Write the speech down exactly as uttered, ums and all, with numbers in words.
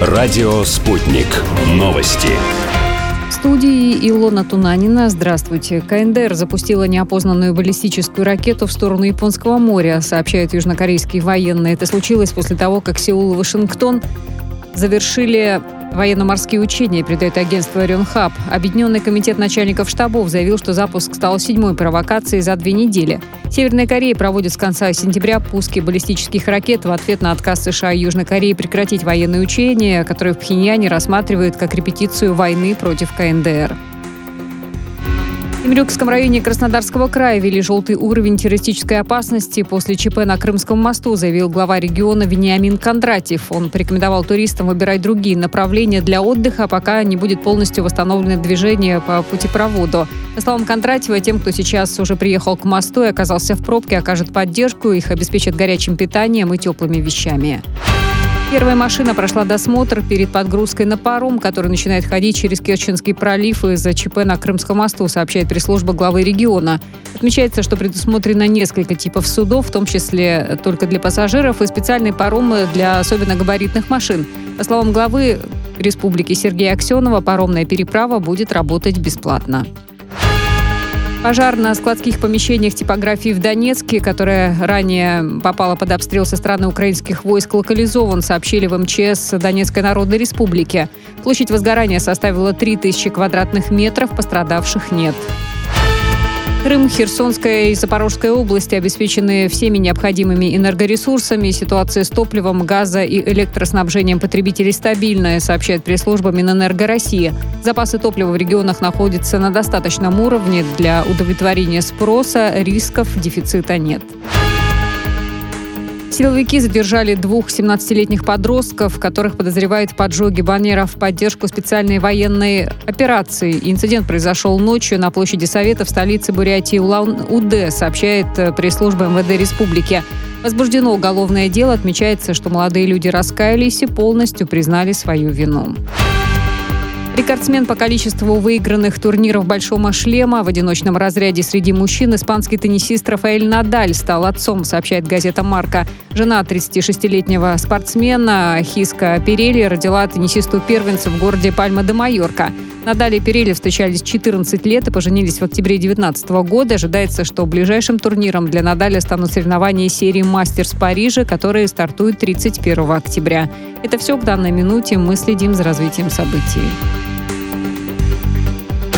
Радио «Спутник». Новости. В студии Илона Тунанина. Здравствуйте. КНДР запустила неопознанную баллистическую ракету в сторону Японского моря, сообщают южнокорейские военные. Это случилось после того, как Сеул и Вашингтон завершили военно-морские учения, передает агентство Рёнхап. Объединенный комитет начальников штабов заявил, что запуск стал седьмой провокацией за две недели. Северная Корея проводит с конца сентября пуски баллистических ракет в ответ на отказ США и Южной Кореи прекратить военные учения, которые в Пхеньяне рассматривают как репетицию войны против КНДР. В Темрюкском районе Краснодарского края ввели желтый уровень террористической опасности после ЧП на Крымском мосту, заявил глава региона Вениамин Кондратьев. Он порекомендовал туристам выбирать другие направления для отдыха, пока не будет полностью восстановлено движение по путепроводу. По словам Кондратьева, тем, кто сейчас уже приехал к мосту и оказался в пробке, окажет поддержку, их обеспечат горячим питанием и теплыми вещами. Первая машина прошла досмотр перед подгрузкой на паром, который начинает ходить через Керченский пролив из-за ЧП на Крымском мосту, сообщает пресс-служба главы региона. Отмечается, что предусмотрено несколько типов судов, в том числе только для пассажиров, и специальные паромы для особенно габаритных машин. По словам главы республики Сергея Аксенова, паромная переправа будет работать бесплатно. Пожар на складских помещениях типографии в Донецке, которая ранее попала под обстрел со стороны украинских войск, локализован, сообщили в МЧС Донецкой Народной Республики. Площадь возгорания составила три тысячи квадратных метров, пострадавших нет. Крым, Херсонская и Запорожская области обеспечены всеми необходимыми энергоресурсами. Ситуация с топливом, газа и электроснабжением потребителей стабильная, сообщает пресс-служба Минэнерго России. Запасы топлива в регионах находятся на достаточном уровне для удовлетворения спроса, рисков дефицита нет. Силовики задержали двух семнадцатилетних подростков, которых подозревают в поджоге баннеров в поддержку специальной военной операции. Инцидент произошел ночью на площади Совета в столице Бурятии Улан-Удэ, сообщает пресс-служба МВД Республики. Возбуждено уголовное дело. Отмечается, что молодые люди раскаялись и полностью признали свою вину. Рекордсмен по количеству выигранных турниров «Большого шлема» в одиночном разряде среди мужчин, испанский теннисист Рафаэль Надаль стал отцом, сообщает газета «Марка». Жена тридцатишестилетнего спортсмена Хиска Перелли родила теннисисту-первенцу в городе Пальма-де-Майорка. Надаль и Перелли встречались четырнадцать лет и поженились в октябре две тысячи девятнадцатого года. Ожидается, что ближайшим турниром для Надаля станут соревнования серии «Мастерс Парижа», которые стартуют тридцать первого октября. Это все к данной минуте. Мы следим за развитием событий.